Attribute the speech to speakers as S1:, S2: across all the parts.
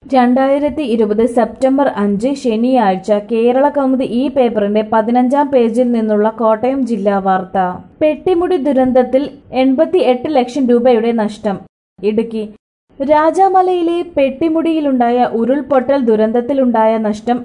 S1: 2020 September 5 ശനിയാഴ്ച കേരള കൗമുദി ഈ പേപ്പറിന്റെ 15-ാം പേജിൽ നിന്നുള്ള കോട്ടയം ജില്ലാ വാർത്ത. പെട്ടിമുടി ദുരന്തത്തിൽ 88 ലക്ഷം രൂപയുടെ നഷ്ടം. ഇടുക്കി രാജാമലയിലെ പെട്ടിമുടിയിലുണ്ടായ ഉരുൾപൊട്ടൽ ദുരന്തത്തിലുണ്ടായ നഷ്ടം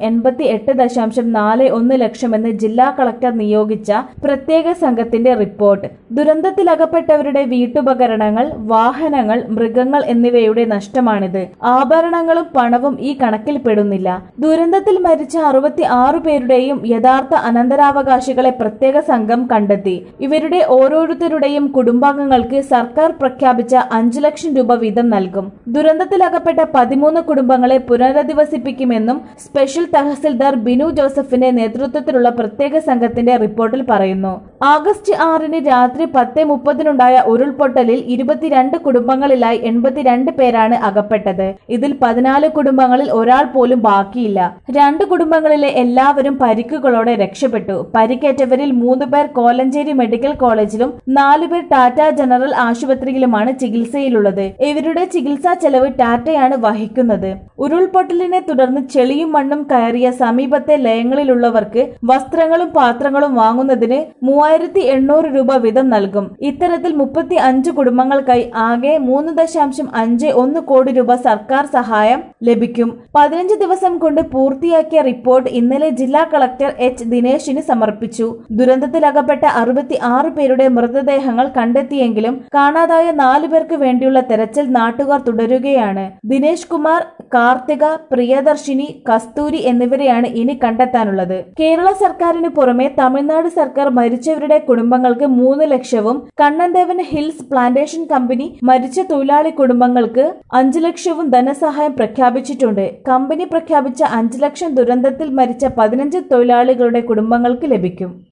S1: 88.41 ലക്ഷമെന്ന് ജില്ലാ കളക്ടർ നിയോഗിച്ച പ്രത്യേക സംഘത്തിന്റെ റിപ്പോർട്ട്. ദുരന്തത്തിലകപ്പെട്ടവരുടെ വീട്ടുപകരണങ്ങൾ, വാഹനങ്ങൾ, മൃഗങ്ങൾ എന്നിവയുടെ നഷ്ടമാണിത്. ആഭരണങ്ങളും പണവും ഈ കണക്കിൽപ്പെടുന്നില്ല. ദുരന്തത്തിൽ മരിച്ച 66 പേരുടെയും യഥാർത്ഥ അനന്തരാവകാശികളെ പ്രത്യേക സംഘം കണ്ടെത്തി. ഇവരുടെ ഓരോരുത്തരുടെയും കുടുംബാംഗങ്ങൾക്ക് സർക്കാർ പ്രഖ്യാപിച്ച 5 ലക്ഷം രൂപ വീതം നൽകും. ദുരന്തത്തിലകപ്പെട്ട 13 കുടുംബങ്ങളെ പുനരധിവസിപ്പിക്കുമെന്നും സ്പെഷ്യൽ തഹസിൽദാർ ബിനു ജോസഫിന്റെ നേതൃത്വത്തിലുള്ള പ്രത്യേക സംഘത്തിന്റെ റിപ്പോർട്ടിൽ പറയുന്നു. ആഗസ്റ്റ് 6 രാത്രി 10:30 ഉരുൾപൊട്ടലിൽ 22 കുടുംബങ്ങളിലായി 82 പേരാണ് അകപ്പെട്ടത്. ഇതിൽ 14 കുടുംബങ്ങളിൽ ഒരാൾ പോലും ബാക്കിയില്ല. 2 കുടുംബങ്ങളിലെ എല്ലാവരും പരിക്കുകളോടെ രക്ഷപ്പെട്ടു. പരിക്കേറ്റവരിൽ 3 പേർ കോലഞ്ചേരി മെഡിക്കൽ കോളേജിലും 4 പേർ ടാറ്റ ജനറൽ ആശുപത്രിയിലുമാണ് ചികിത്സയിലുള്ളത്. ഇവരുടെ ചികിത്സാ ചെലവ് ടാറ്റയാണ് വഹിക്കുന്നത്. ഉരുൾപൊട്ടലിനെ തുടർന്ന് ചെളിയും മണ്ണും കയറിയ സമീപത്തെ ലയങ്ങളിലുള്ളവർക്ക് വസ്ത്രങ്ങളും പാത്രങ്ങളും വാങ്ങുന്നതിന് 3800 രൂപ വീതം നൽകും. ഇത്തരത്തിൽ 35 കുടുംബങ്ങൾക്കായി ആകെ 3.51 കോടി രൂപ സർക്കാർ സഹായം ലഭിക്കും. 15 ദിവസം കൊണ്ട് പൂർത്തിയാക്കിയ റിപ്പോർട്ട് ഇന്നലെ ജില്ലാ കളക്ടർ എച്ച് ദിനേശിന് സമർപ്പിച്ചു. ദുരന്തത്തിലകപ്പെട്ട 66 പേരുടെ മൃതദേഹങ്ങൾ കണ്ടെത്തിയെങ്കിലും കാണാതായ 4 പേർക്ക് വേണ്ടിയുള്ള തെരച്ചിൽ നാട്ടുകാർ തുടരുകയാണ്. ദിനേശ് കുമാർ, കാർത്തിക, പ്രിയദർശിനി, കസ്തൂരി എന്നിവരെയാണ് ഇനി കണ്ടെത്താനുള്ളത്. കേരള സർക്കാരിന് പുറമെ തമിഴ്നാട് സർക്കാർ മരിച്ചവരുടെ കുടുംബങ്ങൾക്ക് 3 ലക്ഷവും കണ്ണൻദേവൻ ഹിൽസ് പ്ലാന്റേഷൻ കമ്പനി മരിച്ച തൊഴിലാളി കുടുംബങ്ങൾക്ക് 5 ലക്ഷവും ധനസഹായം പ്രഖ്യാപിച്ചിട്ടുണ്ട്. കമ്പനി പ്രഖ്യാപിച്ച 5 ലക്ഷം ദുരന്തത്തിൽ മരിച്ച 15 തൊഴിലാളികളുടെ കുടുംബങ്ങൾക്ക് ലഭിക്കും.